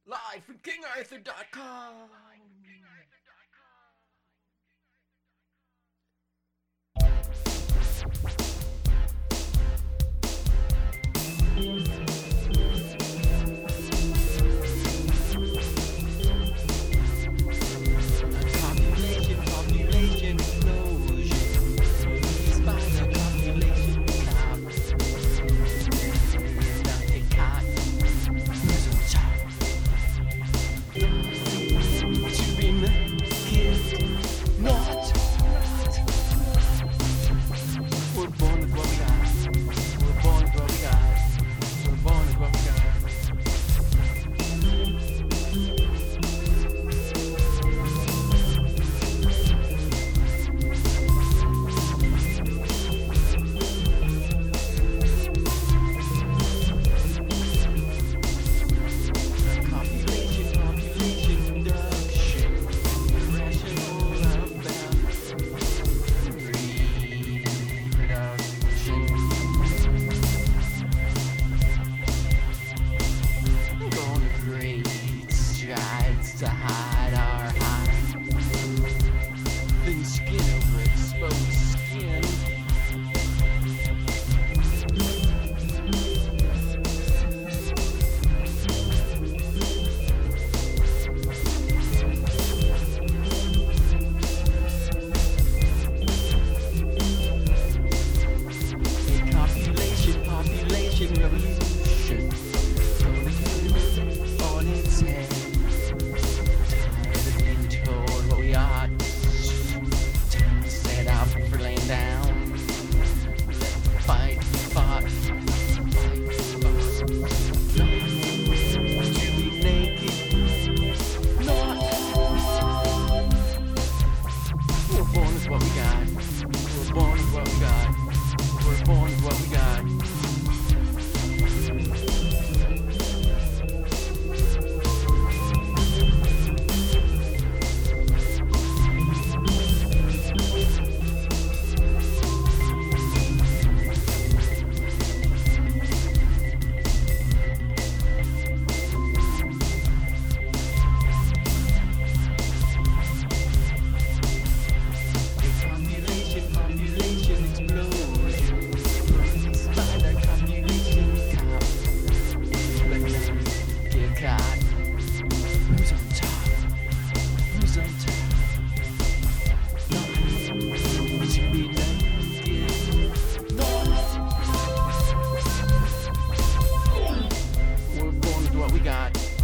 Live from KingArthur.com. Population explosion. Released by the population cop. Not get caught. Who's on top? To be naked, not. We're born with what we got. We're born with what we got. We're born with what we got. To hide our hide, thin skin over exposed skin. A population revolution on its head. Set out for laying down. Fight, fought, fight, fought. Not to be naked. Not. We're born with what we got. We're born with what we got. We're born with what we got. Who's on top? Who's on top? Not to be naked. Not. We're born with what we got.